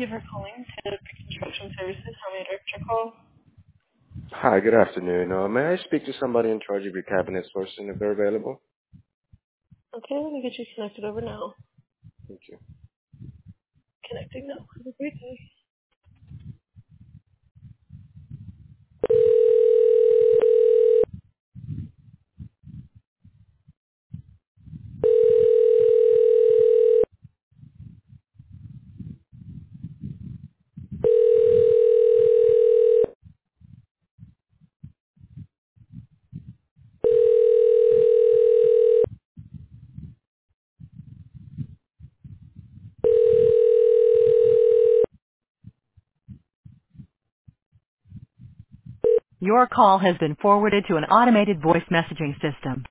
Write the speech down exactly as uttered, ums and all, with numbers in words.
you for calling to Construction Services. How may I direct your call? Hi, good afternoon. Uh, may I speak to somebody in charge of your cabinet sourcing if they're available? Okay, let me get you connected over now. Thank you. Connecting now. Have a great day. Your call has been forwarded to an automated voice messaging system.